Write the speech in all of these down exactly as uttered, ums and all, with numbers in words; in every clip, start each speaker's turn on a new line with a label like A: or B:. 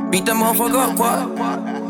A: Beat that motherfucker up, quoi.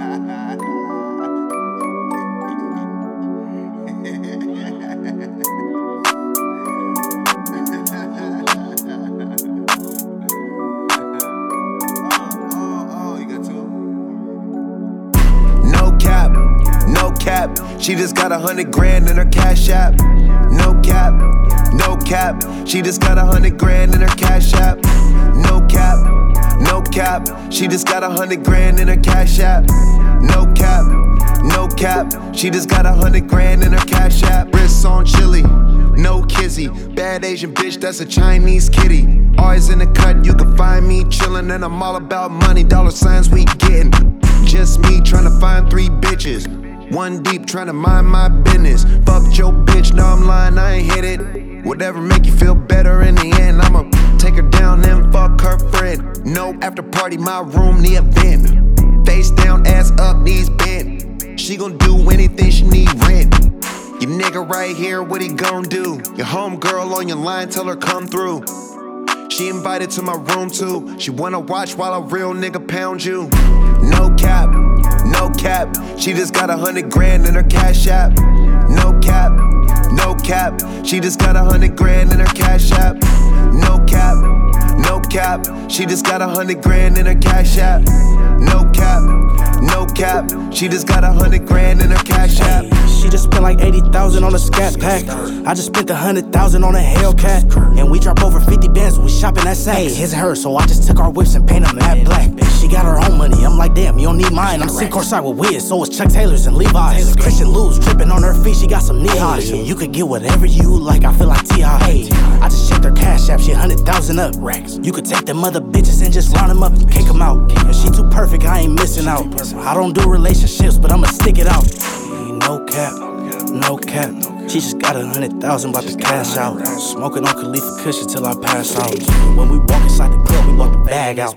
B: She just got a hundred grand in her cash app. No cap, no cap. She just got a hundred grand in her cash app. No cap, no cap. She just got a hundred grand in her cash app. No cap, no cap. She just got a hundred grand in her cash app. Wrists on chili, no kizzy. Bad Asian bitch, that's a Chinese kitty. Always in the cut, you can find me chillin', and I'm all about money. Dollar signs we gettin'. Just me tryna find three bitches. One deep, tryna mind my business. Fucked your bitch, no I'm lying, I ain't hit it. Whatever make you feel better in the end. I'ma take her down and fuck her friend. No after party, my room, the event. Face down, ass up, knees bent. She gon' do anything, she need rent. Your nigga right here, what he gon' do? Your homegirl on your line, tell her come through. She invited to my room too. She wanna watch while a real nigga pound you. No cap, no cap. She just got a hundred grand in her cash app. No cap, no cap. She just got a hundred grand in her cash app. No cap, no cap. She just got a hundred grand in her cash app. No cap, no cap. She just got a hundred grand in her cash app.
C: She just spent like eighty thousand on a scat pack. I just spent a hundred thousand on a Hellcat. And we drop over fifty bands when we shopping at Saks. His and her, so I just took our whips and painted them matte black. She got her own money, I'm like damn, you don't need mine. I'm sitting courtside with Wiz, so it's Chuck Taylors and Levi's. Christian Lou's tripping on her feet, she got some knee highs. And you could get whatever you like, I feel like T I I just checked her cash app, she a hundred thousand up. You could take them other bitches and just round them up and kick them out. And she too perfect, I ain't missing out. I don't do relationships, but I'ma stick it out. No cap, no cap. She just got a hundred thousand, about to cash out. Smoking on Khalifa Kush till I pass out. When we walk inside the club, we walk the bag out.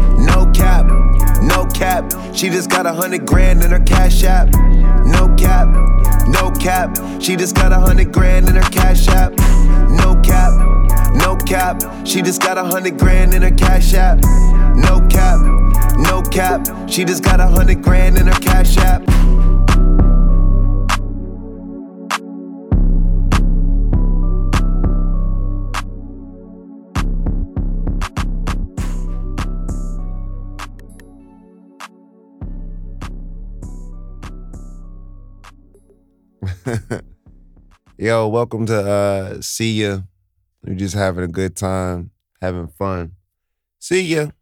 B: No cap, no cap. She just got a hundred grand in her cash app. No cap, no cap. She just got a hundred grand in her cash app. No cap, no cap. She just got a hundred grand in her cash app. No cap, no cap. She just got a hundred grand in her cash app. Yo, welcome to uh, See Ya. We're just having a good time, having fun. See ya.